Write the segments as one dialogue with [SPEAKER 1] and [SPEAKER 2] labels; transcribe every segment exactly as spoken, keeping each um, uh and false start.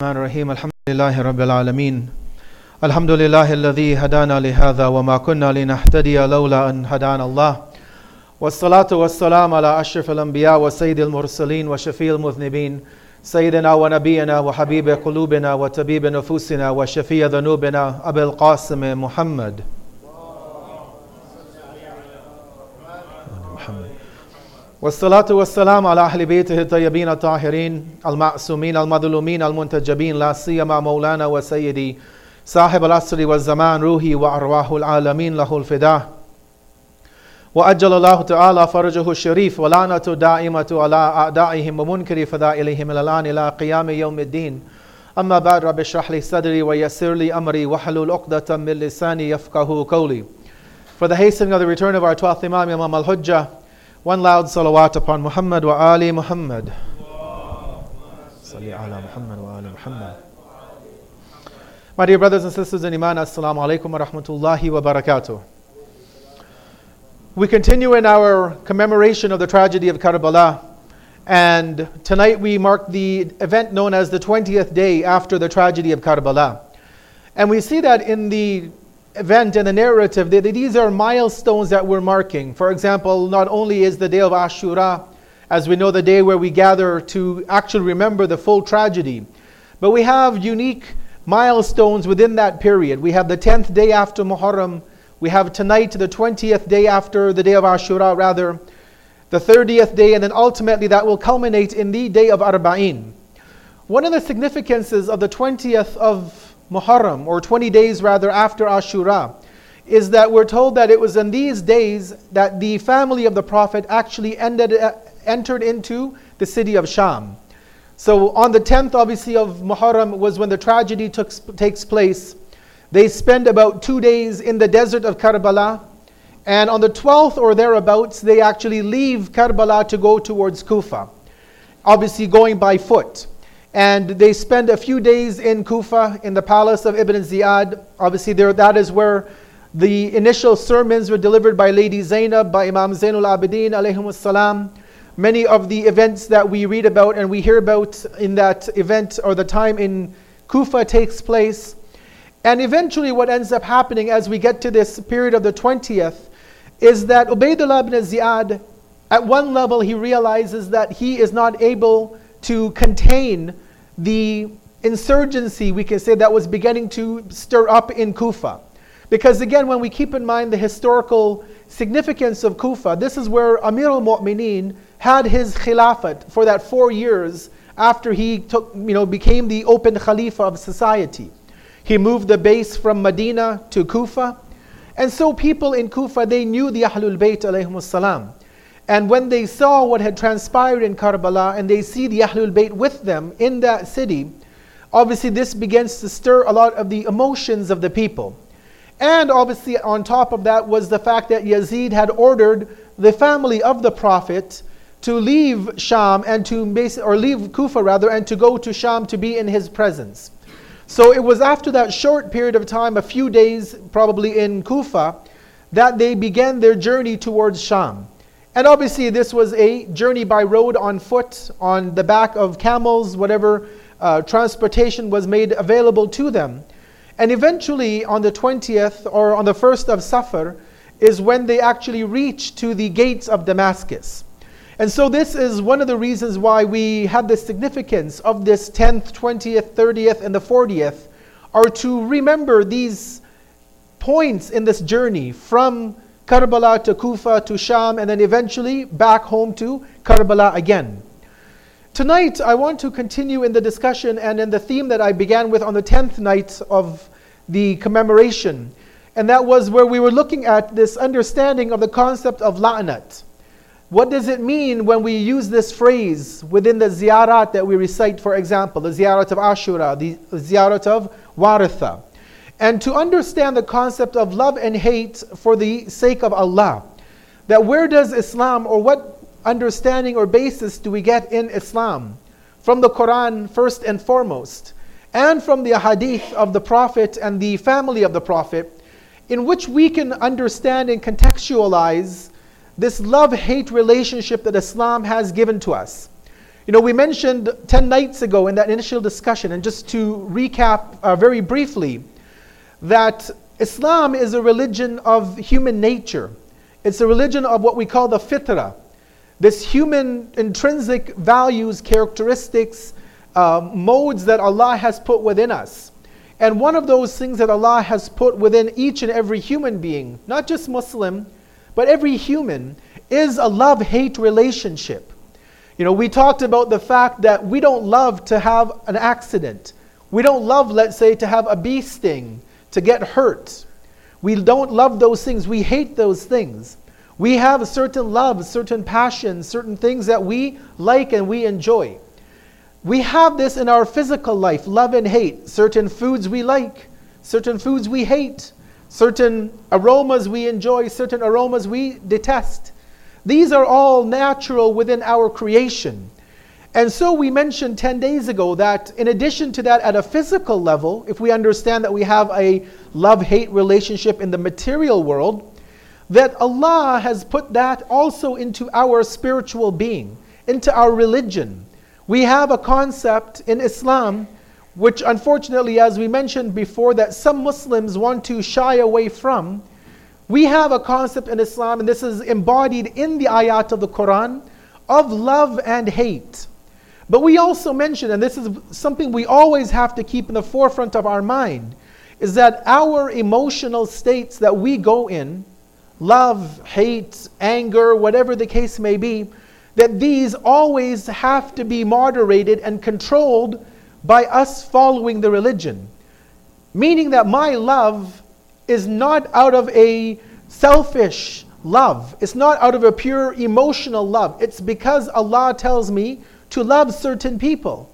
[SPEAKER 1] الرحمن الرحيم الحمد لله رب العالمين الحمد لله الذي هدانا لهذا وما كنا لنهتدي لولا أن هدانا الله والصلاة والسلام على أشرف الأنبياء وسيد المرسلين وشفيع المذنبين سيدنا ونبينا وحبيب قلوبنا وطبيب نفوسنا وشفيع ذنوبنا أبي القاسم محمد والصلاة والسلام على أهل بيته الطيبين الطاهرين المعصومين المظلومين المنتجبين لا سيما مولانا وسيدي صاحب العصر والزمان روحي وأرواح العالمين له الفداء وأجل الله تعالى فرجه الشريف ولعنة دائمة على أعدائهم ومنكر فضائلهم إلى الآن إلى قيام يوم الدين. أما بعد رب اشرح لي صدري ويسر لي أمري واحلل عقدة من لساني يفقهوا قولي. For the hastening of the return of our twelfth Imam, Imam al-Hujjah, one loud salawat upon Muhammad wa Ali Muhammad. Salli ala Muhammad wa Ali Muhammad. My dear brothers and sisters in Iman, Assalamu alaikum wa rahmatullahi wa barakatuh. We continue in our commemoration of the tragedy of Karbala, and tonight we mark the event known as the twentieth day after the tragedy of Karbala. And we see that in the event and the narrative, that these are milestones that we're marking. For example, not only is the day of Ashura, as we know, the day where we gather to actually remember the full tragedy, but we have unique milestones within that period. We have the tenth day after Muharram, we have tonight the twentieth day after the day of Ashura, rather, the thirtieth day, and then ultimately that will culminate in the day of Arba'in. One of the significances of the twentieth of Muharram, or twenty days rather after Ashura, is that we're told that it was in these days that the family of the Prophet actually ended, uh, entered into the city of Sham. So on the tenth, obviously, of Muharram was when the tragedy took, takes place. They spend about two days in the desert of Karbala, and on the twelfth or thereabouts, they actually leave Karbala to go towards Kufa, obviously going by foot. And they spend a few days in Kufa, in the palace of Ibn Ziyad. Obviously, there, that is where the initial sermons were delivered by Lady Zainab, by Imam Zainul Abidin, alayhimus salam. Many of the events that we read about and we hear about in that event or the time in Kufa takes place. And eventually what ends up happening as we get to this period of the twentieth is that Ubaydullah ibn Ziyad, at one level he realizes that he is not able to contain the insurgency, we can say, that was beginning to stir up in Kufa. Because again, when we keep in mind the historical significance of Kufa, this is where Amir al-Mu'mineen had his khilafat for that four years after he took, you know, became the open khalifa of society. He moved the base from Medina to Kufa. And so people in Kufa, they knew the Ahlul Bayt alayhimus salam. And when they saw what had transpired in Karbala and they see the Ahlul Bayt with them in that city, obviously this begins to stir a lot of the emotions of the people. And obviously on top of that was the fact that Yazid had ordered the family of the Prophet to leave Sham and to base, or leave Kufa rather, and to go to Sham to be in his presence. So it was after that short period of time, a few days probably in Kufa, that they began their journey towards Sham. And obviously this was a journey by road, on foot, on the back of camels, whatever uh, transportation was made available to them. And eventually on the twentieth or on the first of Safar is when they actually reach to the gates of Damascus. And so this is one of the reasons why we have the significance of this tenth, twentieth, thirtieth, and the fortieth, are to remember these points in this journey from Karbala to Kufa to Sham, and then eventually back home to Karbala again. Tonight I want to continue in the discussion and in the theme that I began with on the tenth night of the commemoration. And that was where we were looking at this understanding of the concept of la'nat. What does it mean when we use this phrase within the ziyarat that we recite, for example, the ziyarat of Ashura, the ziyarat of Waritha? And to understand the concept of love and hate for the sake of Allah. That where does Islam, or what understanding or basis do we get in Islam? From the Quran first and foremost, and from the hadith of the Prophet and the family of the Prophet, in which we can understand and contextualize this love-hate relationship that Islam has given to us. You know, we mentioned ten nights ago in that initial discussion, and just to recap uh, very briefly, that Islam is a religion of human nature. It's a religion of what we call the fitrah, this human intrinsic values, characteristics, uh, modes that Allah has put within us. And one of those things that Allah has put within each and every human being, not just Muslim, but every human, is a love-hate relationship. You know, we talked about the fact that we don't love to have an accident. We don't love, let's say, to have a bee sting, to get hurt. We don't love those things. We hate those things. We have a certain love, certain passions, certain things that we like and we enjoy. We have this in our physical life, love and hate. Certain foods we like, certain foods we hate, certain aromas we enjoy, certain aromas we detest. These are all natural within our creation. And so we mentioned ten days ago that in addition to that, at a physical level, if we understand that we have a love-hate relationship in the material world, that Allah has put that also into our spiritual being, into our religion. We have a concept in Islam, which unfortunately, as we mentioned before, that some Muslims want to shy away from. We have a concept in Islam, and this is embodied in the ayat of the Quran, of love and hate. But we also mentioned, and this is something we always have to keep in the forefront of our mind, is that our emotional states that we go in, love, hate, anger, whatever the case may be, that these always have to be moderated and controlled by us following the religion. Meaning that my love is not out of a selfish love. It's not out of a pure emotional love. It's because Allah tells me to love certain people,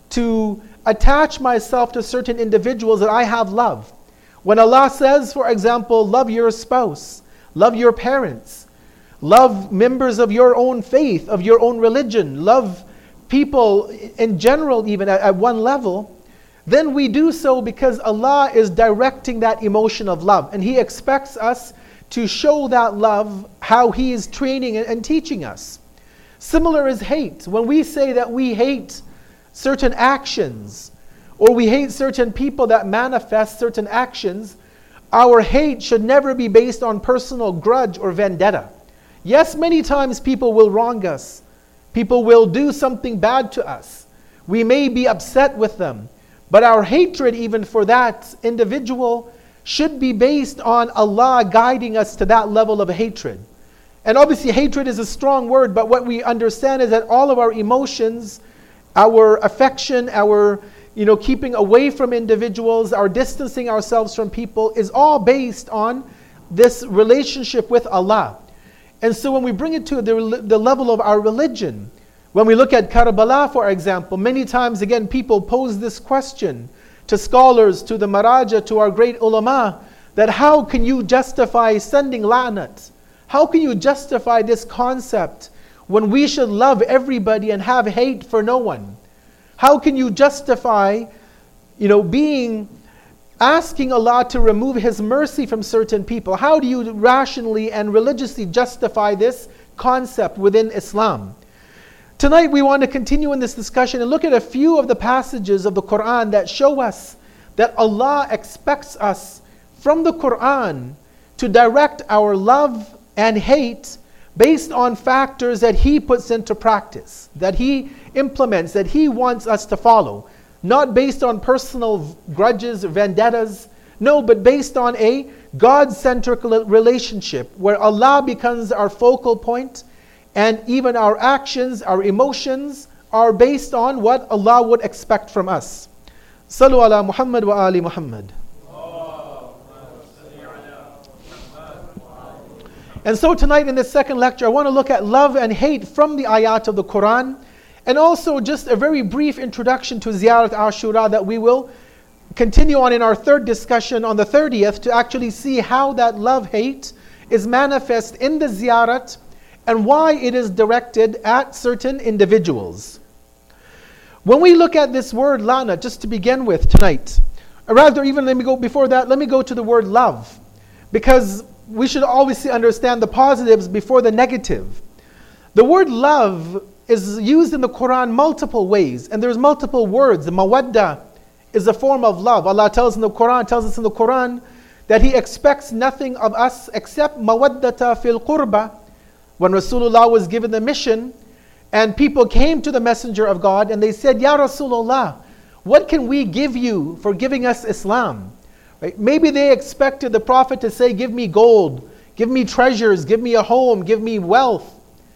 [SPEAKER 1] to attach myself to certain individuals that I have love. When Allah says, for example, love your spouse, love your parents, love members of your own faith, of your own religion, love people in general, even at, at one level, then we do so because Allah is directing that emotion of love. And He expects us to show that love how He is training and, and teaching us. Similar is hate. When we say that we hate certain actions, or we hate certain people that manifest certain actions, our hate should never be based on personal grudge or vendetta. Yes, many times people will wrong us. People will do something bad to us. We may be upset with them. But our hatred even for that individual should be based on Allah guiding us to that level of hatred. And obviously hatred is a strong word, but what we understand is that all of our emotions, our affection, our you know, keeping away from individuals, our distancing ourselves from people is all based on this relationship with Allah. And so when we bring it to the, the level of our religion, when we look at Karbala, for example, many times again people pose this question to scholars, to the Maraja, to our great ulama, that how can you justify sending la'nat? How can you justify this concept when we should love everybody and have hate for no one? How can you justify, you know, being, asking Allah to remove His mercy from certain people? How do you rationally and religiously justify this concept within Islam? Tonight we want to continue in this discussion and look at a few of the passages of the Quran that show us that Allah expects us from the Quran to direct our love and hate based on factors that He puts into practice, that He implements, that He wants us to follow. Not based on personal grudges or vendettas, no, but based on a God-centric relationship where Allah becomes our focal point, and even our actions, our emotions are based on what Allah would expect from us. Sallu ala Muhammad wa ali Muhammad. And so tonight in this second lecture, I want to look at love and hate from the ayat of the Quran, and also just a very brief introduction to Ziyarat Ashura that we will continue on in our third discussion on the thirtieth to actually see how that love-hate is manifest in the Ziyarat and why it is directed at certain individuals. When we look at this word lana, just to begin with tonight, or rather even let me go before that, let me go to the word love, because we should always understand the positives before the negative. The word love is used in the Quran multiple ways, and there's multiple words. The mawadda is a form of love. Allah tells in the Quran, tells us in the Quran that He expects nothing of us except mawaddata fil qurba. When Rasulullah was given the mission, and people came to the Messenger of God and they said, Ya Rasulullah, what can we give you for giving us Islam? Right? Maybe they expected the Prophet to say, give me gold, give me treasures, give me a home, give me wealth.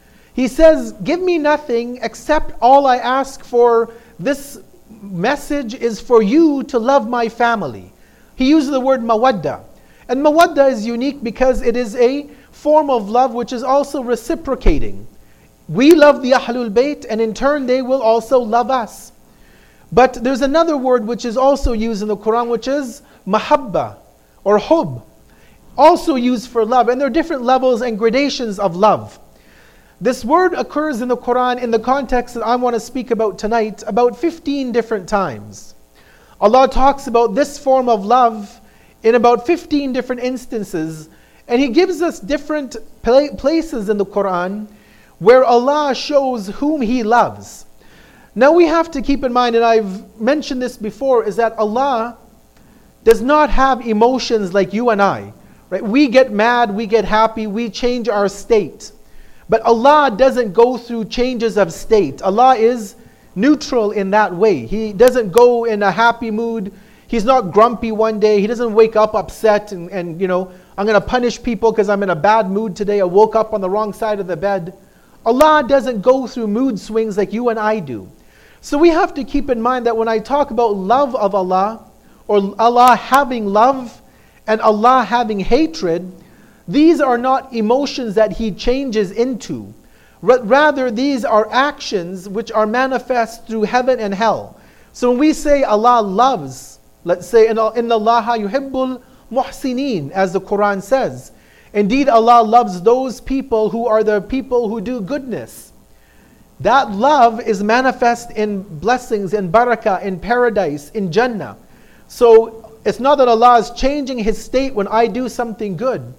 [SPEAKER 1] He says, give me nothing except all I ask for. This message is for you to love my family. He uses the word mawadda. And mawadda is unique because it is a form of love which is also reciprocating. We love the Ahlul Bayt, and in turn they will also love us. But there's another word which is also used in the Quran, which is mahabba or hub, also used for love. And there are different levels and gradations of love. This word occurs in the Quran in the context that I want to speak about tonight about fifteen different times. Allah talks about this form of love in about fifteen different instances, and He gives us different pla- places in the Quran where Allah shows whom He loves. Now we have to keep in mind, and I've mentioned this before, is that Allah does not have emotions like you and I. Right? We get mad, we get happy, we change our state. But Allah doesn't go through changes of state. Allah is neutral in that way. He doesn't go in a happy mood. He's not grumpy one day. He doesn't wake up upset and, and you know, I'm going to punish people because I'm in a bad mood today. I woke up on the wrong side of the bed. Allah doesn't go through mood swings like you and I do. So we have to keep in mind that when I talk about love of Allah, or Allah having love and Allah having hatred, these are not emotions that He changes into. R- rather, these are actions which are manifest through heaven and hell. So when we say Allah loves, let's say, Inna Allaha yuhibbul muhsinin, as the Quran says. Indeed, Allah loves those people who are the people who do goodness. That love is manifest in blessings, in barakah, in paradise, in Jannah. So it's not that Allah is changing His state when I do something good.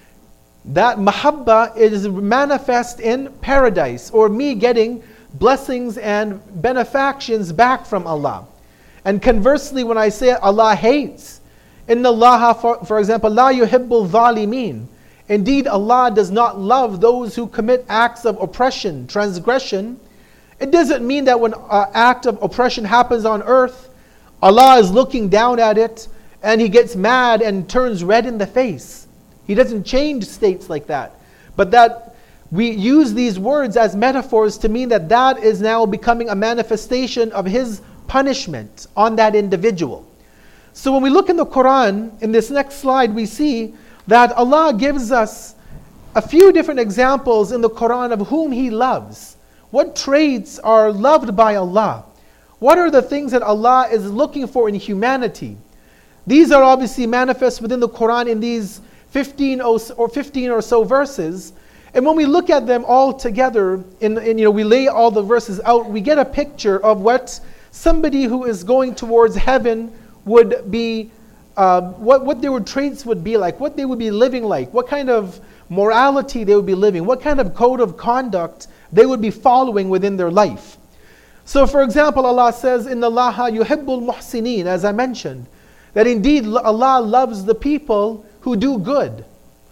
[SPEAKER 1] That mahabba is manifest in paradise, or me getting blessings and benefactions back from Allah. And conversely, when I say Allah hates, Inna Allaha, for, for example, la yuhibbul zalimin. Indeed, Allah does not love those who commit acts of oppression, transgression. It doesn't mean that when an act of oppression happens on earth, Allah is looking down at it and He gets mad and turns red in the face. He doesn't change states like that. But that we use these words as metaphors to mean that that is now becoming a manifestation of His punishment on that individual. So when we look in the Quran, in this next slide, we see that Allah gives us a few different examples in the Quran of whom He loves. What traits are loved by Allah? What are the things that Allah is looking for in humanity? These are obviously manifest within the Quran in these fifteen or fifteen or so verses. And when we look at them all together, in, in, you know, we lay all the verses out, we get a picture of what somebody who is going towards heaven would be, uh, what, what their traits would be like, what they would be living like, what kind of morality they would be living, what kind of code of conduct they would be following within their life. So for example, Allah says, Inna Allaha yuhibbul muhsinin, as I mentioned, that indeed Allah loves the people who do good.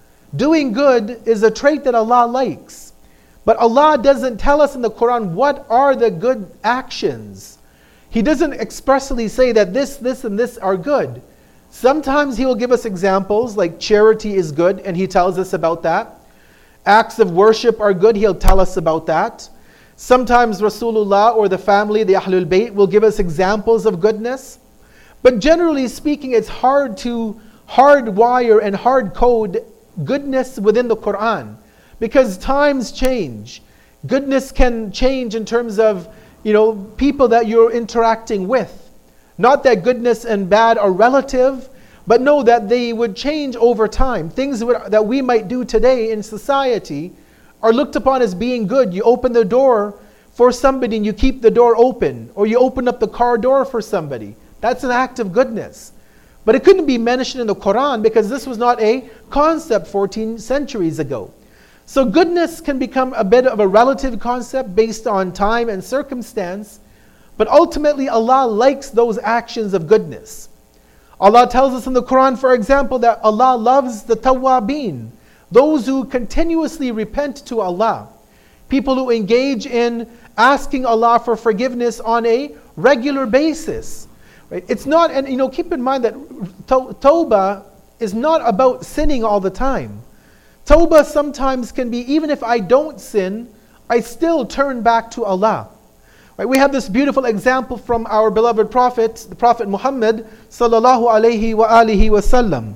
[SPEAKER 1] Doing good is a trait that Allah likes. But Allah doesn't tell us in the Quran what are the good actions. He doesn't expressly say that this, this, and this are good. Sometimes He will give us examples like charity is good, and He tells us about that. Acts of worship are good, He'll tell us about that. Sometimes Rasulullah or the family, the Ahlul Bayt, will give us examples of goodness. But generally speaking, it's hard to hardwire and hard code goodness within the Quran, because times change. Goodness can change in terms of, you know, people that you're interacting with. Not that goodness and bad are relative, but know that they would change over time. Things that we might do today in society are looked upon as being good. You open the door for somebody and you keep the door open, or you open up the car door for somebody. That's an act of goodness. But it couldn't be mentioned in the Quran because this was not a concept fourteen centuries ago. So goodness can become a bit of a relative concept based on time and circumstance, but ultimately Allah likes those actions of goodness. Allah tells us in the Quran, for example, that Allah loves the tawwabin, those who continuously repent to Allah, people who engage in asking Allah for forgiveness on a regular basis. Right? It's not, and you know, keep in mind that to- tawbah is not about sinning all the time. Tawbah sometimes can be, even if I don't sin, I still turn back to Allah. Right? We have this beautiful example from our beloved Prophet, the Prophet Muhammad sallallahu alayhi wa alihi wa sallam.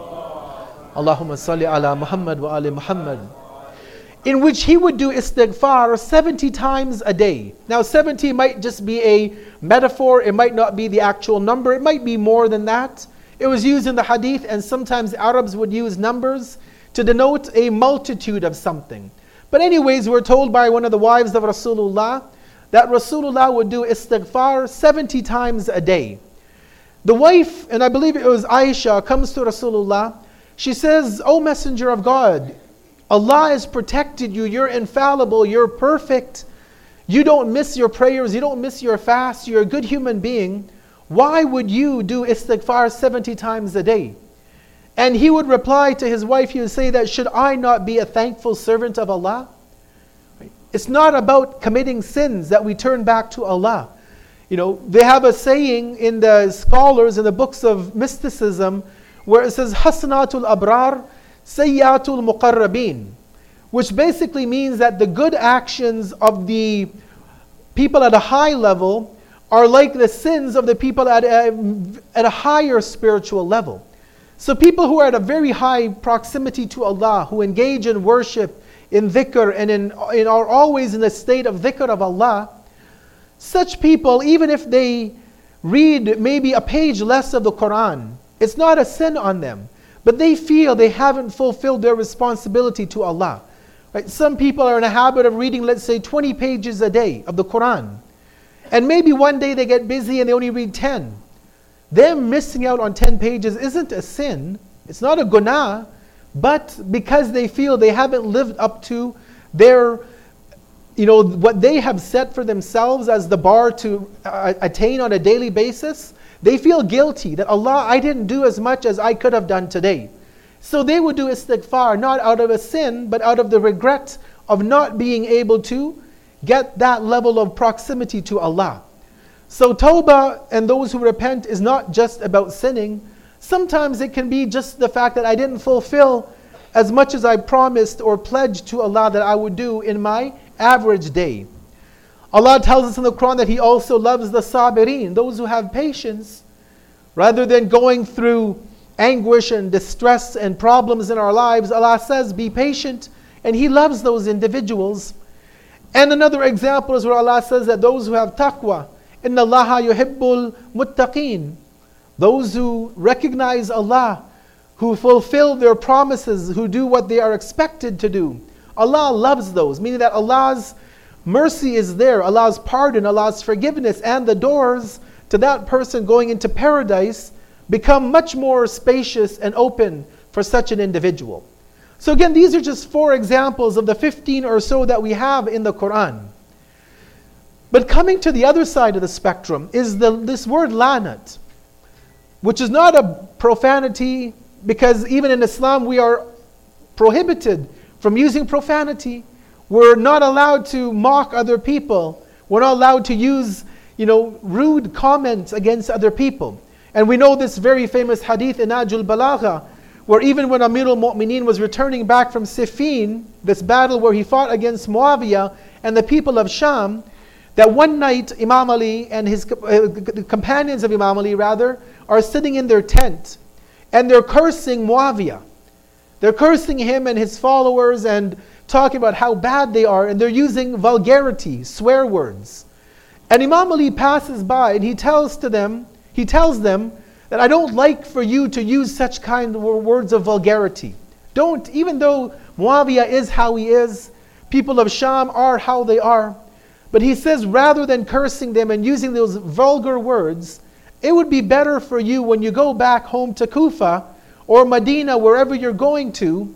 [SPEAKER 1] Allahumma salli ala Muhammad wa ali Muhammad. In which he would do istighfar seventy times a day. Now seventy might just be a metaphor, it might not be the actual number, it might be more than that. It was used in the hadith, and sometimes Arabs would use numbers to denote a multitude of something. But anyways, we're told by one of the wives of Rasulullah that Rasulullah would do istighfar seventy times a day. The wife, and I believe it was Aisha, comes to Rasulullah. She says, "O Messenger of God, Allah has protected you, you're infallible, you're perfect. You don't miss your prayers, you don't miss your fast, you're a good human being. Why would you do istighfar seventy times a day?" And he would reply to his wife, he would say that, "Should I not be a thankful servant of Allah?" It's not about committing sins that we turn back to Allah. You know, they have a saying in the scholars, in the books of mysticism, where it says, "Hasanatul abrar, sayyatul muqarrabin," which basically means that the good actions of the people at a high level are like the sins of the people at a, at a higher spiritual level. So people who are at a very high proximity to Allah, who engage in worship, in dhikr, and in, in are always in a state of dhikr of Allah, such people, even if they read maybe a page less of the Quran, it's not a sin on them. But they feel they haven't fulfilled their responsibility to Allah. Right? Some people are in a habit of reading, let's say, twenty pages a day of the Quran. And maybe one day they get busy and they only read ten. Them missing out on ten pages isn't a sin. It's not a gunnah. But because they feel they haven't lived up to their, you know, what they have set for themselves as the bar to uh, attain on a daily basis, they feel guilty that, Allah, I didn't do as much as I could have done today. So they would do istighfar, not out of a sin, but out of the regret of not being able to get that level of proximity to Allah. So tawbah and those who repent is not just about sinning. Sometimes it can be just the fact that I didn't fulfill as much as I promised or pledged to Allah that I would do in my average day. Allah tells us in the Quran that He also loves the sabirin, those who have patience. Rather than going through anguish and distress and problems in our lives, Allah says, be patient, and He loves those individuals. And another example is where Allah says that those who have taqwa, inna Allaha yuhibbul muttaqeen, those who recognize Allah, who fulfill their promises, who do what they are expected to do. Allah loves those, meaning that Allah's mercy is there, Allah's pardon, Allah's forgiveness, and the doors to that person going into paradise become much more spacious and open for such an individual. So again, these are just four examples of the fifteen or so that we have in the Quran. But coming to the other side of the spectrum is the, this word lanat, which is not a profanity, because even in Islam we are prohibited from using profanity. We're not allowed to mock other people. We're not allowed to use, you know, rude comments against other people. And we know this very famous hadith in Nahjul Balagha, where even when Amir al-Mu'mineen was returning back from Siffin, this battle where he fought against Muawiyah and the people of Sham, that one night Imam Ali and his uh, companions of Imam Ali rather are sitting in their tent and they're cursing Muawiyah. They're cursing him and his followers and talking about how bad they are, and they're using vulgarity, swear words. And Imam Ali passes by and he tells to them, he tells them that I don't like for you to use such kind of words of vulgarity. Don't, even though Muawiyah is how he is, people of Sham are how they are. But he says, rather than cursing them and using those vulgar words, it would be better for you when you go back home to Kufa or Medina, wherever you're going to,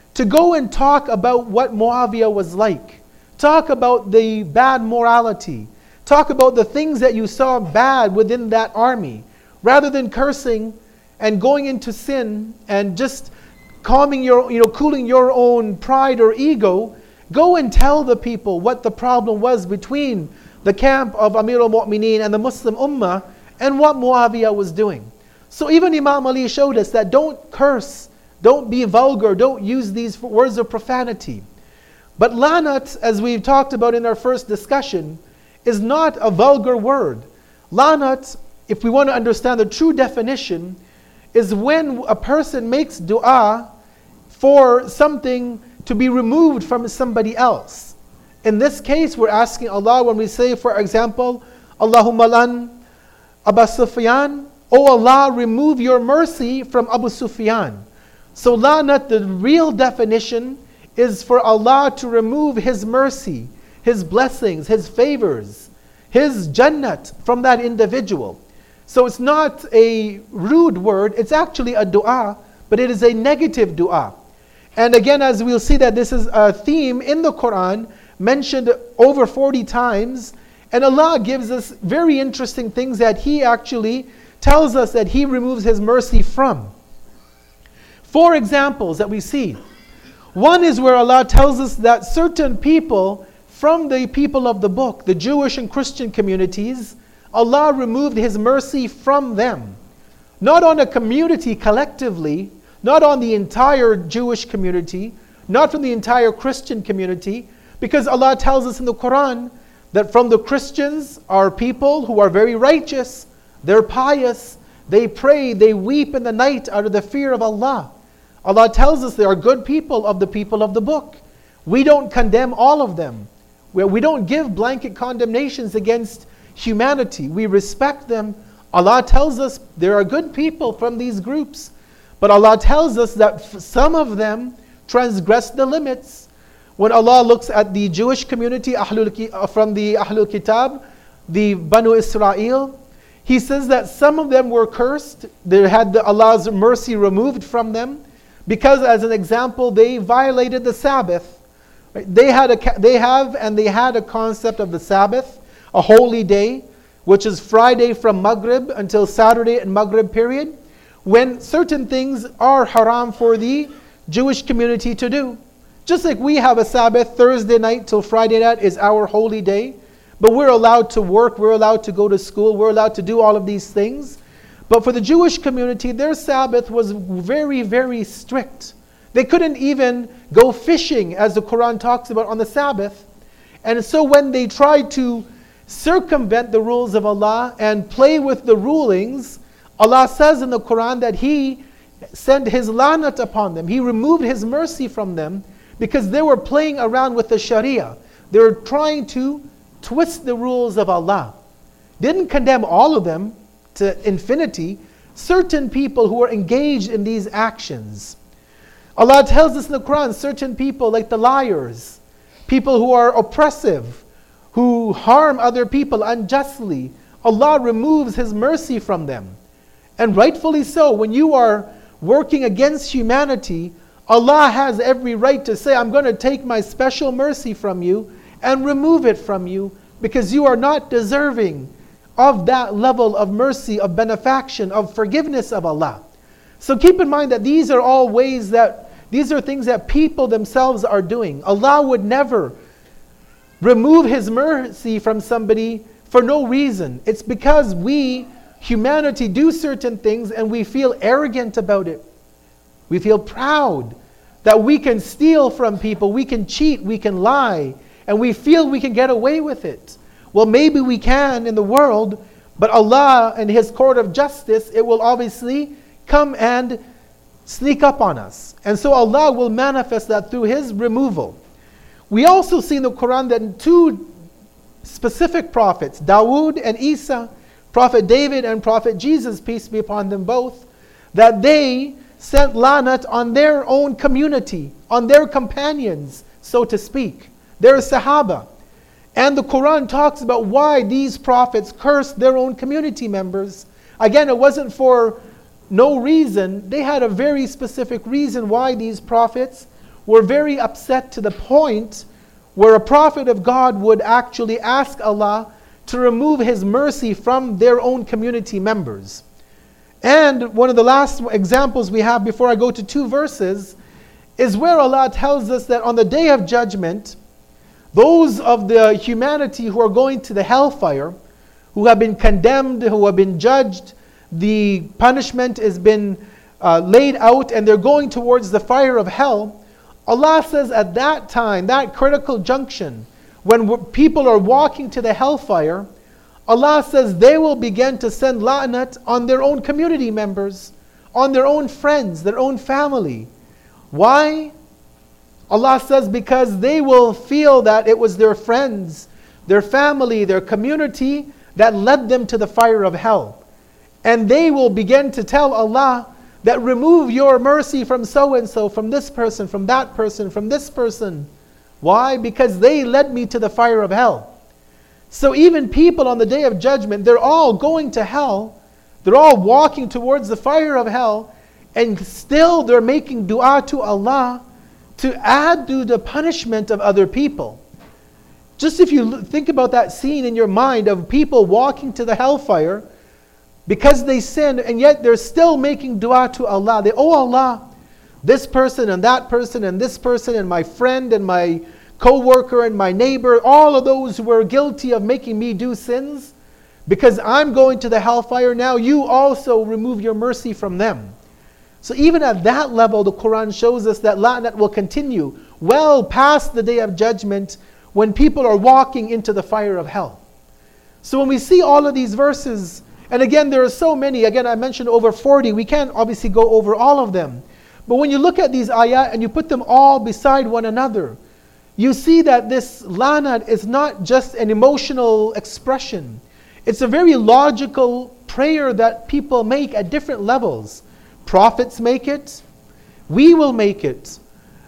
[SPEAKER 1] to go and talk about what Muawiyah was like. Talk about the bad morality. Talk about the things that you saw bad within that army. Rather than cursing and going into sin and just calming your, you know, cooling your own pride or ego, go and tell the people what the problem was between the camp of Amir al-Mu'mineen and the Muslim Ummah and what Muawiyah was doing. So even Imam Ali showed us that don't curse, don't be vulgar, don't use these words of profanity. But lanat, as we've talked about in our first discussion, is not a vulgar word. Lanat, if we want to understand the true definition, is when a person makes dua for something to be removed from somebody else. In this case, we're asking Allah when we say, for example, Allahumma lan Abu Sufyan, O Allah, remove your mercy from Abu Sufyan. So lanat, the real definition, is for Allah to remove His mercy, His blessings, His favors, His jannat from that individual. So it's not a rude word, it's actually a dua, but it is a negative dua. And again, as we'll see that this is a theme in the Quran, mentioned over forty times, and Allah gives us very interesting things that He actually tells us that He removes His mercy from. Four examples that we see. One is where Allah tells us that certain people from the people of the book, the Jewish and Christian communities, Allah removed His mercy from them. Not on a community collectively, not on the entire Jewish community, not from the entire Christian community, because Allah tells us in the Quran that from the Christians are people who are very righteous, they're pious, they pray, they weep in the night out of the fear of Allah. Allah tells us they are good people of the people of the book. We don't condemn all of them. We don't give blanket condemnations against humanity. We respect them. Allah tells us there are good people from these groups. But Allah tells us that some of them transgress the limits. When Allah looks at the Jewish community Ahlul, from the Ahlul Kitab, the Banu Israel, He says that some of them were cursed. They had the, Allah's mercy removed from them because, as an example, they violated the Sabbath. Right? They had a, they have and they had a concept of the Sabbath, a holy day, which is Friday from Maghrib until Saturday and Maghrib period, when certain things are haram for the Jewish community to do. Just like we have a Sabbath, Thursday night till Friday night is our holy day, but we're allowed to work, we're allowed to go to school, we're allowed to do all of these things. But for the Jewish community, their Sabbath was very, very strict. They couldn't even go fishing, as the Quran talks about, on the Sabbath. And so when they tried to circumvent the rules of Allah and play with the rulings, Allah says in the Quran that He sent His lanat upon them. He removed His mercy from them because they were playing around with the Sharia. They were trying to twist the rules of Allah. Didn't condemn all of them to infinity. Certain people who were engaged in these actions. Allah tells us in the Quran, certain people like the liars, people who are oppressive, who harm other people unjustly, Allah removes His mercy from them. And rightfully so. When you are working against humanity, Allah has every right to say, I'm going to take my special mercy from you and remove it from you because you are not deserving of that level of mercy, of benefaction, of forgiveness of Allah. So keep in mind that these are all ways that, these are things that people themselves are doing. Allah would never remove His mercy from somebody for no reason. It's because we, humanity, do certain things and we feel arrogant about it. We feel proud that we can steal from people, we can cheat, we can lie, and we feel we can get away with it. Well, maybe we can in the world, but Allah and His court of justice, it will obviously come and sneak up on us. And so Allah will manifest that through His removal. We also see in the Quran that two specific prophets, Dawood and Isa, Prophet David and Prophet Jesus, peace be upon them both, that they sent lanat on their own community, on their companions, so to speak, their Sahaba. And the Quran talks about why these prophets cursed their own community members. Again, it wasn't for no reason. They had a very specific reason why these prophets were very upset to the point where a prophet of God would actually ask Allah to remove His mercy from their own community members. And one of the last examples we have before I go to two verses is where Allah tells us that on the day of judgment, those of the humanity who are going to the hellfire, who have been condemned, who have been judged, the punishment has been uh, laid out and they're going towards the fire of hell. Allah says at that time, that critical junction, when w- people are walking to the hellfire, Allah says they will begin to send la'nat on their own community members, on their own friends, their own family. Why? Allah says because they will feel that it was their friends, their family, their community that led them to the fire of hell. And they will begin to tell Allah that remove your mercy from so-and-so, from this person, from that person, from this person. Why? Because they led me to the fire of hell. So even people on the day of judgment, they're all going to hell. They're all walking towards the fire of hell. And still they're making dua to Allah to add to the punishment of other people. Just if you think about that scene in your mind of people walking to the hellfire because they sinned, and yet they're still making dua to Allah. They, oh Allah, this person and that person and this person and my friend and my co-worker and my neighbor, all of those who were guilty of making me do sins, because I'm going to the hellfire now, you also remove your mercy from them. So even at that level, the Quran shows us that la'nat will continue well past the day of judgment when people are walking into the fire of hell. So when we see all of these verses, and again, there are so many. Again, I mentioned over forty. We can't obviously go over all of them. But when you look at these ayat and you put them all beside one another, you see that this la'nat is not just an emotional expression. It's a very logical prayer that people make at different levels. Prophets make it. We will make it.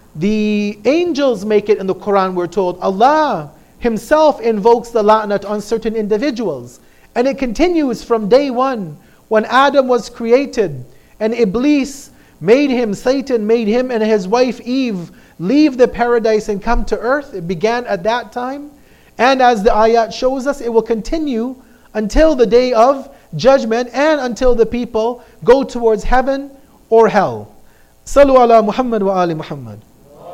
[SPEAKER 1] The angels make it in the Quran, we're told. Allah Himself invokes the la'nat on certain individuals. And it continues from day one when Adam was created and Iblis made him, Satan made him and his wife Eve leave the paradise and come to earth. It began at that time. And as the ayat shows us, it will continue until the day of judgment and until the people go towards heaven or hell. Sallu ala Muhammad wa ali Muhammad.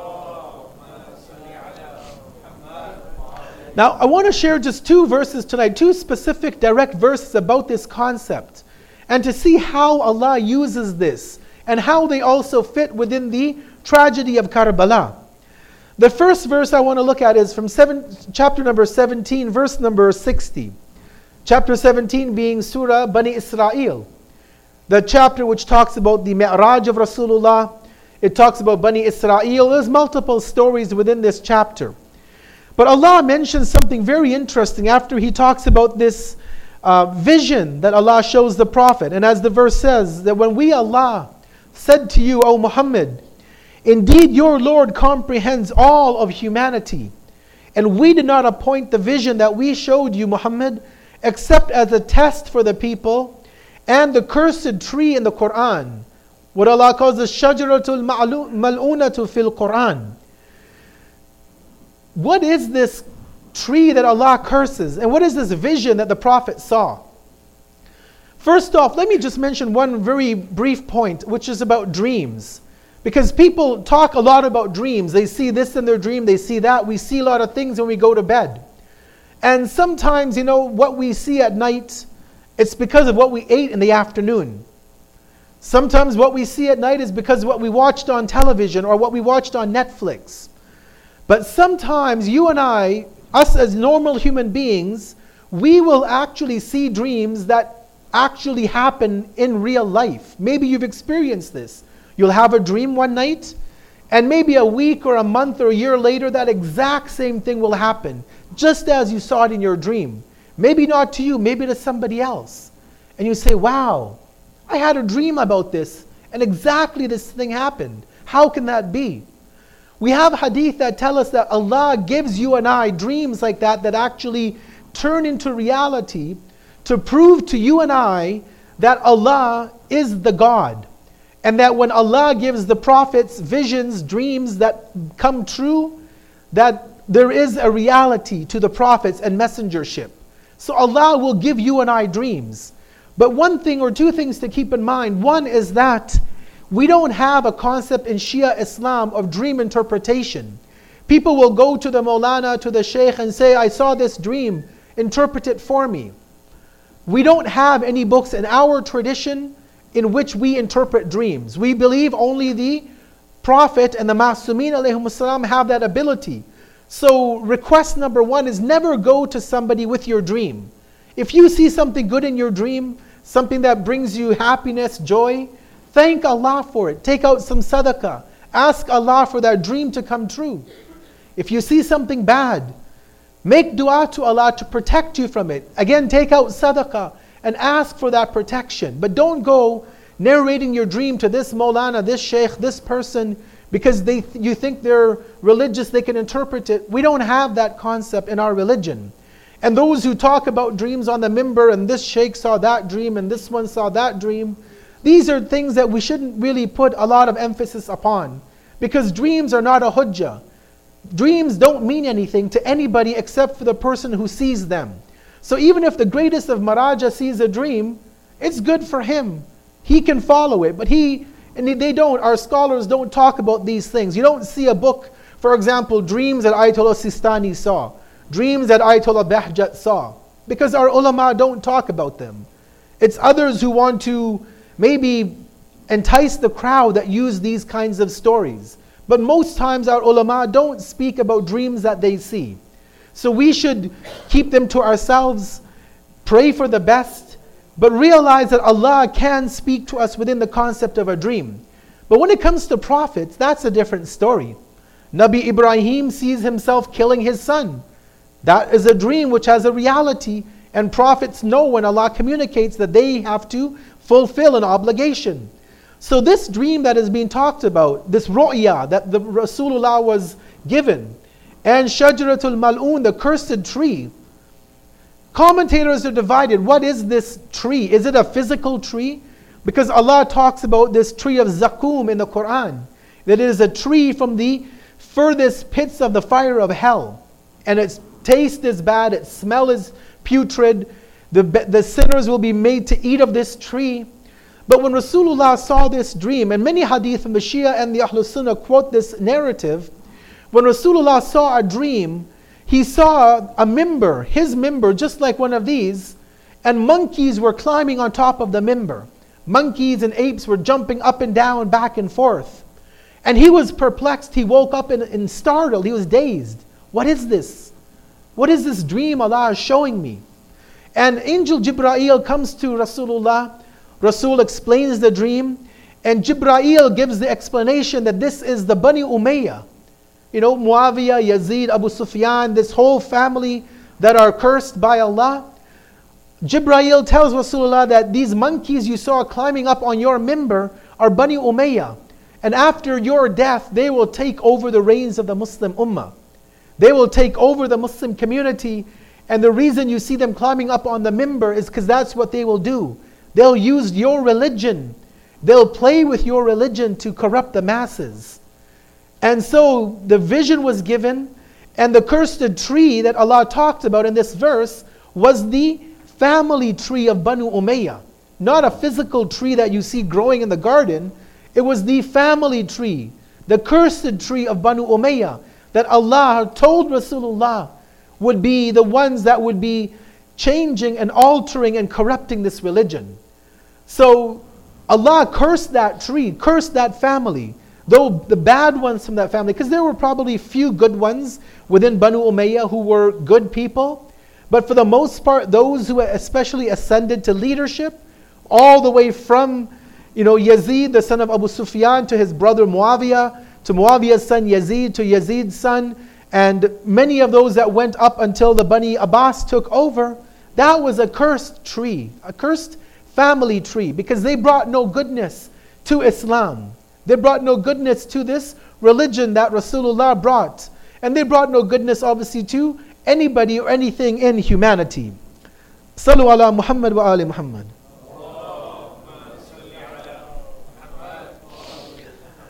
[SPEAKER 1] Now, I want to share just two verses tonight, two specific direct verses about this concept, and to see how Allah uses this, and how they also fit within the tragedy of Karbala. The first verse I want to look at is from seven, chapter number seventeen, verse number sixty. Chapter seventeen being Surah Bani Israel, the chapter which talks about the Mi'raj of Rasulullah. It talks about Bani Israel. There's multiple stories within this chapter. But Allah mentions something very interesting after He talks about this uh, vision that Allah shows the Prophet. And as the verse says, that when we, Allah, said to you, O Muhammad, indeed your Lord comprehends all of humanity, and we did not appoint the vision that we showed you, Muhammad, except as a test for the people, and the cursed tree in the Quran, what Allah calls the Shajaratul Mal'unatu fil Quran. What is this tree that Allah curses? And what is this vision that the Prophet saw? First off, let me just mention one very brief point, which is about dreams. Because people talk a lot about dreams. They see this in their dream, they see that. We see a lot of things when we go to bed. And sometimes, you know, what we see at night, it's because of what we ate in the afternoon. Sometimes what we see at night is because of what we watched on television or what we watched on Netflix. But sometimes you and I, us as normal human beings, we will actually see dreams that actually happen in real life. Maybe you've experienced this. You'll have a dream one night, and maybe a week or a month or a year later, that exact same thing will happen, just as you saw it in your dream. Maybe not to you, maybe to somebody else. And you say, wow, I had a dream about this, and exactly this thing happened. How can that be? We have hadith that tell us that Allah gives you and I dreams like that that actually turn into reality to prove to you and I that Allah is the God. And that when Allah gives the prophets visions, dreams that come true, that there is a reality to the prophets and messengership. So Allah will give you and I dreams. But one thing or two things to keep in mind. One is that we don't have a concept in Shia Islam of dream interpretation. People will go to the Maulana, to the Shaykh and say, I saw this dream, interpret it for me. We don't have any books in our tradition in which we interpret dreams. We believe only the Prophet and the Ma'sumin alayhim salam have that ability. So request number one is never go to somebody with your dream. If you see something good in your dream, something that brings you happiness, joy, thank Allah for it. Take out some sadaqah. Ask Allah for that dream to come true. If you see something bad, make dua to Allah to protect you from it. Again, take out sadaqah and ask for that protection. But don't go narrating your dream to this Maulana, this Shaykh, this person, because they you think they're religious, they can interpret it. We don't have that concept in our religion. And those who talk about dreams on the mimbar, and this Shaykh saw that dream, and this one saw that dream, these are things that we shouldn't really put a lot of emphasis upon. Because dreams are not a hujjah. Dreams don't mean anything to anybody except for the person who sees them. So even if the greatest of Maraja sees a dream, it's good for him. He can follow it, but he, and they don't, our scholars don't talk about these things. You don't see a book, for example, dreams that Ayatollah Sistani saw, dreams that Ayatollah Bahjat saw, because our ulama don't talk about them. It's others who want to maybe entice the crowd that use these kinds of stories. But most times our ulama don't speak about dreams that they see. So we should keep them to ourselves, pray for the best, but realize that Allah can speak to us within the concept of a dream. But when it comes to prophets, that's a different story. Nabi Ibrahim sees himself killing his son. That is a dream which has a reality, and prophets know when Allah communicates that they have to fulfill an obligation. So this dream that is being talked about, this ru'ya that the Rasulullah was given, and Shajaratul Mal'un, the cursed tree, commentators are divided. What is this tree? Is it a physical tree? Because Allah talks about this tree of Zakum in the Quran, that it is a tree from the furthest pits of the fire of hell. And its taste is bad, its smell is putrid, the, the sinners will be made to eat of this tree. But when Rasulullah saw this dream, and many hadith from the Shia and the Ahlul Sunnah quote this narrative, when Rasulullah saw a dream, he saw a mimbar, his mimbar, just like one of these, and monkeys were climbing on top of the mimbar. Monkeys and apes were jumping up and down, back and forth. And he was perplexed, he woke up and, and startled, he was dazed. What is this? What is this dream Allah is showing me? And Angel Jibra'il comes to Rasulullah. Rasul explains the dream, and Jibra'il gives the explanation that this is the Bani Umayyah. You know, Muawiyah, Yazid, Abu Sufyan, this whole family that are cursed by Allah. Jibra'il tells Rasulullah that these monkeys you saw climbing up on your mimbar are Bani Umayyah. And after your death, they will take over the reins of the Muslim Ummah. They will take over the Muslim community. And the reason you see them climbing up on the mimbar is because that's what they will do. They'll use your religion. They'll play with your religion to corrupt the masses. And so the vision was given, and the cursed tree that Allah talked about in this verse was the family tree of Banu Umayyah. Not a physical tree that you see growing in the garden. It was the family tree, the cursed tree of Banu Umayyah, that Allah told Rasulullah would be the ones that would be changing and altering and corrupting this religion. So Allah cursed that tree, cursed that family, though the bad ones from that family, because there were probably few good ones within Banu Umayyah who were good people, but for the most part, those who especially ascended to leadership, all the way from, you know, Yazid, the son of Abu Sufyan, to his brother Muawiyah, to Muawiyah's son Yazid, to Yazid's son, and many of those that went up until the Bani Abbas took over, that was a cursed tree, a cursed family tree, because they brought no goodness to Islam. They brought no goodness to this religion that Rasulullah brought. And they brought no goodness, obviously, to anybody or anything in humanity. Sallu ala Muhammad wa ali Muhammad.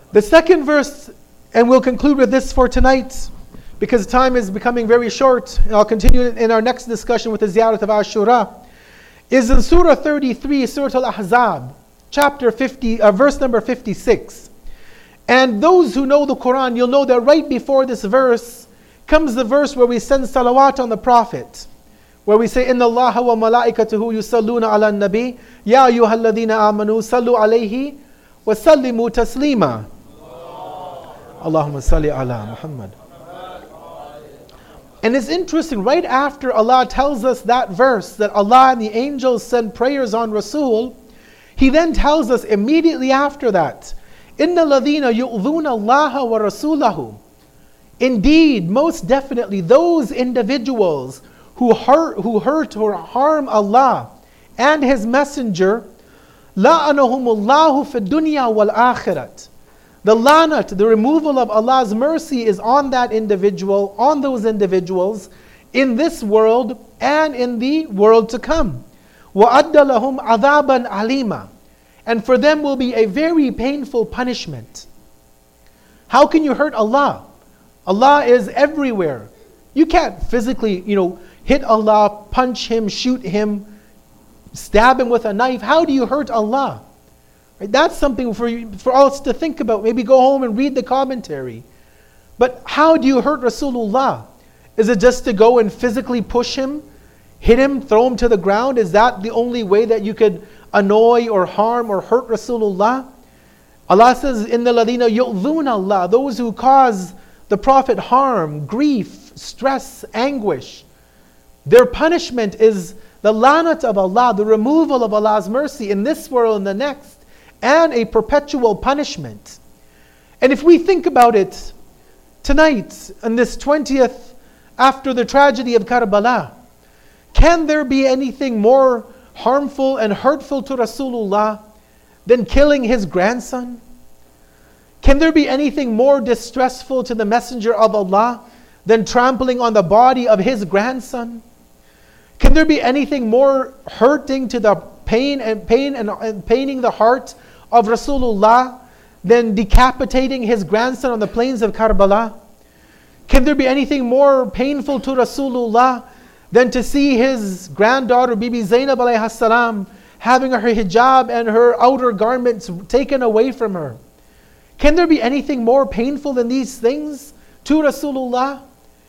[SPEAKER 1] The second verse, and we'll conclude with this for tonight, because time is becoming very short, and I'll continue in our next discussion with the Ziyarat of Ashura, is in Surah thirty-three, Surah Al-Ahzab, chapter fifty, uh, verse number fifty-six. And those who know the Quran, you'll know that right before this verse comes the verse where we send salawat on the Prophet, where we say, Inna Allaha wa malaikatahu yusalluna ala nabi, ya ayyuhalladhina amanu, sallu alayhi, wa sallimu taslima. Allahumma salli ala Muhammad. And it's interesting, right after Allah tells us that verse, that Allah and the angels send prayers on Rasul, He then tells us immediately after that, Inna ladhina yu'dhuna Allaha wa rasulahu. Indeed, most definitely, those individuals who hurt, who hurt or harm Allah and His Messenger, la'anahumullahu fi dunya wal akhirat. The lanat, the removal of Allah's mercy is on that individual, on those individuals, in this world and in the world to come. وَأَدَّ لَهُمْ عَذَابًا عَلِيمًا. And for them will be a very painful punishment. How can you hurt Allah? Allah is everywhere. You can't physically, you know, hit Allah, punch Him, shoot Him, stab Him with a knife. How do you hurt Allah? Right? That's something for you, for us to think about. Maybe go home and read the commentary. But how do you hurt Rasulullah? Is it just to go and physically push him, hit him, throw him to the ground? Is that the only way that you could annoy or harm or hurt Rasulullah? Allah says, Inna ladina yu'dhuna Allah, those who cause the Prophet harm, grief, stress, anguish. Their punishment is the lanat of Allah, the removal of Allah's mercy in this world and the next, and a perpetual punishment. And if we think about it, tonight, on this twentieth after the tragedy of Karbala, can there be anything more harmful and hurtful to Rasulullah than killing his grandson? Can there be anything more distressful to the Messenger of Allah than trampling on the body of his grandson? Can there be anything more hurting to the pain and pain and, and paining the heart of Rasulullah than decapitating his grandson on the plains of Karbala? Can there be anything more painful to Rasulullah than to see his granddaughter Bibi Zainab alayhi salam having her hijab and her outer garments taken away from her? Can there be anything more painful than these things to Rasulullah?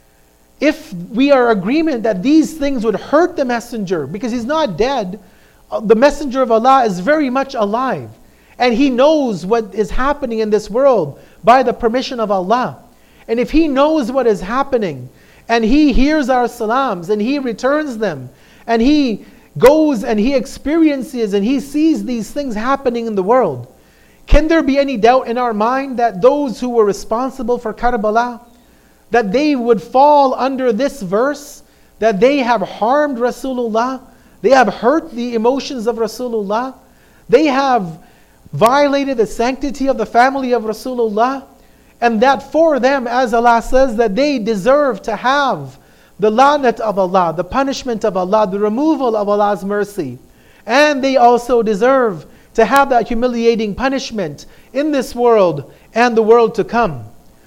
[SPEAKER 1] If we are in agreement that these things would hurt the Messenger, because he's not dead, the Messenger of Allah is very much alive. And he knows what is happening in this world by the permission of Allah. And if he knows what is happening, and he hears our salams, and he returns them, and he goes and he experiences and he sees these things happening in the world, can there be any doubt in our mind that those who were responsible for Karbala, that they would fall under this verse, that they have harmed Rasulullah, they have hurt the emotions of Rasulullah, they have violated the sanctity of the family of Rasulullah, and that for them, as Allah says, that they deserve to have the lanat of Allah, the punishment of Allah, the removal of Allah's mercy. And they also deserve to have that humiliating punishment in this world and the world to come.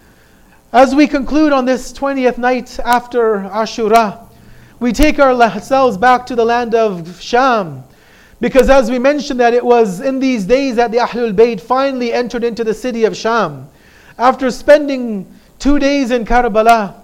[SPEAKER 1] As we conclude on this twentieth night after Ashura, we take ourselves back to the land of Sham, because as we mentioned that it was in these days that the Ahlul Bayt finally entered into the city of Sham. After spending two days in Karbala,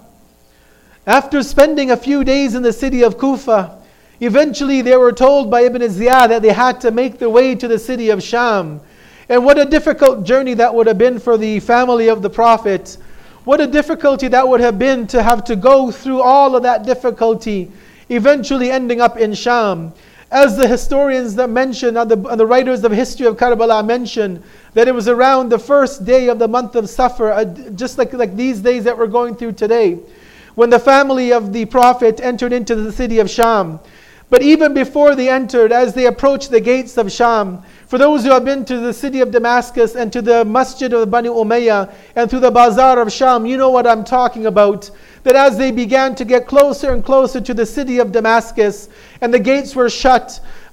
[SPEAKER 1] after spending a few days in the city of Kufa, eventually they were told by Ibn Ziyad that they had to make their way to the city of Sham. And what a difficult journey that would have been for the family of the Prophet. What a difficulty that would have been to have to go through all of that difficulty, eventually ending up in Sham. As the historians that mention, and the, and the writers of history of Karbala mention, that it was around the first day of the month of Safar, uh, just like, like these days that we're going through today, when the family of the Prophet entered into the city of Sham. But even before they entered, as they approached the gates of Sham, for those who have been to the city of Damascus and to the masjid of Bani Umayyah and through the bazaar of Sham, you know what I'm talking about. That as they began to get closer and closer to the city of Damascus and the gates were shut,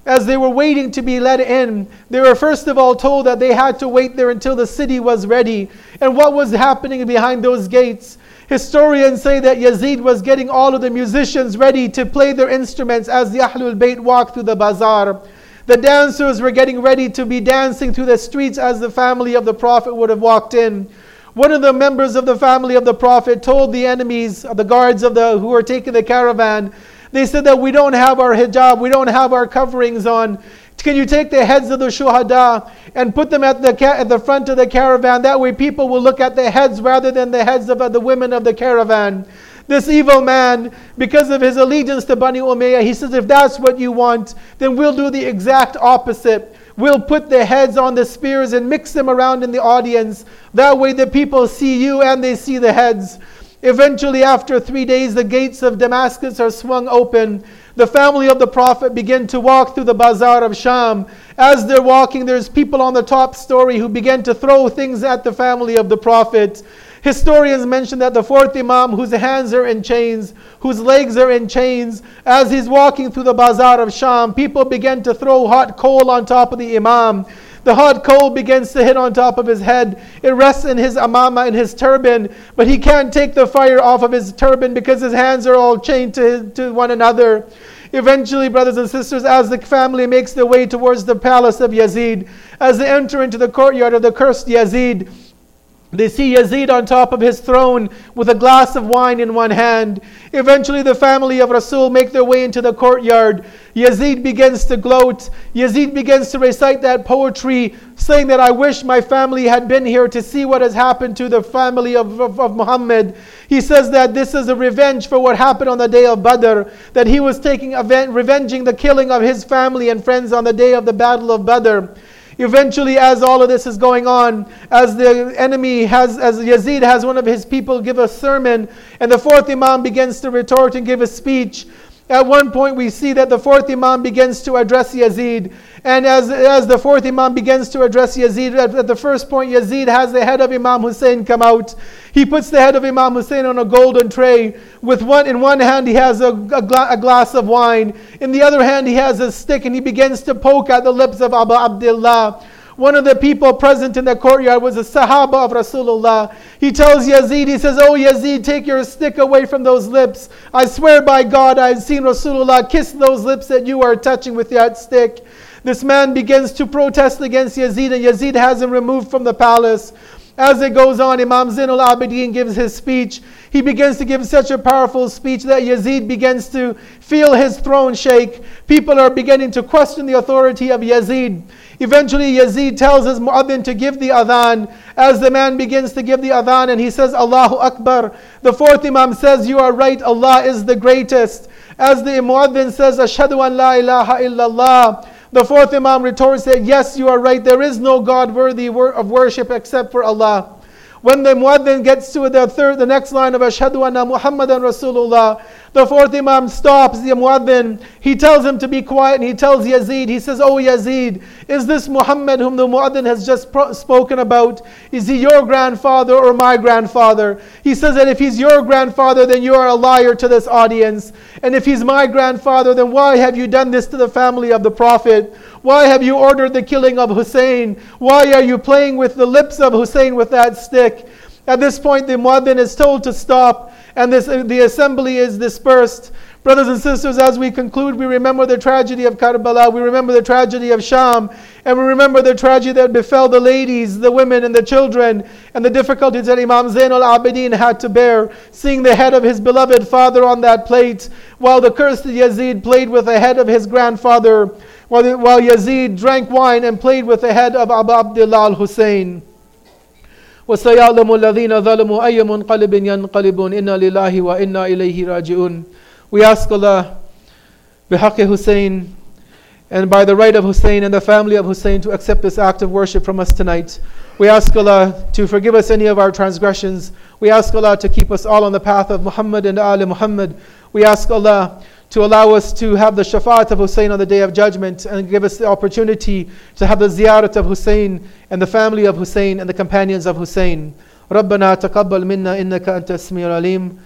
[SPEAKER 1] as they were waiting to be let in, they were first of all told that they had to wait there until the city was ready. And what was happening behind those gates? Historians say that Yazid was getting all of the musicians ready to play their instruments as the Ahlul Bayt walked through the bazaar. The dancers were getting ready to be dancing through the streets as the family of the Prophet would have walked in. One of the members of the family of the Prophet told the enemies, the guards of the who were taking the caravan, they said that we don't have our hijab, we don't have our coverings on. Can you take the heads of the shuhada and put them at the ca- at the front of the caravan? That way people will look at the heads rather than the heads of uh, the women of the caravan. This evil man, because of his allegiance to Bani Umayyah, he says, if that's what you want, then we'll do the exact opposite. We'll put the heads on the spears and mix them around in the audience. That way the people see you and they see the heads. Eventually, after three days, the gates of Damascus are swung open. The family of the Prophet begin to walk through the bazaar of Sham. As they're walking, there's people on the top story who begin to throw things at the family of the Prophet. Historians mention that the fourth Imam, whose hands are in chains, whose legs are in chains, as he's walking through the bazaar of Sham, people begin to throw hot coal on top of the Imam. The hot coal begins to hit on top of his head. It rests in his amama, in his turban, but he can't take the fire off of his turban because his hands are all chained to, to one another. Eventually, brothers and sisters, as the family makes their way towards the palace of Yazid, as they enter into the courtyard of the cursed Yazid, they see Yazid on top of his throne with a glass of wine in one hand. Eventually the family of Rasul make their way into the courtyard. Yazid begins to gloat. Yazid begins to recite that poetry, saying that I wish my family had been here to see what has happened to the family of, of, of Muhammad. He says that this is a revenge for what happened on the day of Badr, that he was taking event, revenging the killing of his family and friends on the day of the battle of Badr. Eventually, as all of this is going on, as the enemy has, as Yazid has one of his people give a sermon, and the fourth Imam begins to retort and give a speech. At one point we see that the fourth Imam begins to address Yazid. And as, as the fourth Imam begins to address Yazid, at, at the first point Yazid has the head of Imam Hussein come out. He puts the head of Imam Hussein on a golden tray. With one in one hand he has a, a, gla- a glass of wine. In the other hand he has a stick, and he begins to poke at the lips of Abu Abdullah. One of the people present in the courtyard was a Sahaba of Rasulullah. He tells Yazid, he says, "Oh Yazid, take your stick away from those lips. I swear by God, I've seen Rasulullah kiss those lips that you are touching with that stick." This man begins to protest against Yazid, and Yazid has him removed from the palace. As it goes on, Imam Zain al-Abidin gives his speech. He begins to give such a powerful speech that Yazid begins to feel his throne shake. People are beginning to question the authority of Yazid. Eventually Yazid tells his mu'adhin to give the adhan. As the man begins to give the adhan and he says, "Allahu Akbar," the fourth Imam says, "You are right, Allah is the greatest." As the mu'adhin says, "Ashhadu an la ilaha illallah," the fourth Imam retorts that, "Yes, you are right, there is no God worthy of worship except for Allah." When the muadhin gets to the third, the next line of Ashhadu anna Muhammadan Rasulullah, the fourth Imam stops the muadhin. He tells him to be quiet, and he tells Yazid, he says, "Oh Yazid, is this Muhammad whom the muadhin has just pro- spoken about, is he your grandfather or my grandfather?" He says that if he's your grandfather, then you are a liar to this audience. And if he's my grandfather, then why have you done this to the family of the Prophet? Why have you ordered the killing of Hussein? Why are you playing with the lips of Hussein with that stick? At this point, the muadhin is told to stop, and this, the assembly is dispersed. Brothers and sisters, as we conclude, we remember the tragedy of Karbala, we remember the tragedy of Sham, and we remember the tragedy that befell the ladies, the women, and the children, and the difficulties that Imam Zain al-Abidin had to bear, seeing the head of his beloved father on that plate, while the cursed Yazid played with the head of his grandfather, while, the, while Yazid drank wine and played with the head of Abu Abdullah al-Hussein. وَسَيَعْلَمُ الَّذِينَ ظَلَمُوا أَيَّ مُنْقَلِبٍ يَنْقَلِبُونَ إِنَّا لِلَّهِ وَإِنَّا إِلَيْهِ رَاجِعُونَ. We ask Allah, بِحَقِّ Hussein, and by the right of Hussein and the family of Hussein, to accept this act of worship from us tonight. We ask Allah to forgive us any of our transgressions. We ask Allah to keep us all on the path of Muhammad and Ali Muhammad. We ask Allah to allow us to have the shafaat of Hussein on the Day of Judgment, and give us the opportunity to have the ziyarat of Hussein and the family of Hussein and the companions of Hussein. ربنا تقبل منا إنك أنت السميع العليم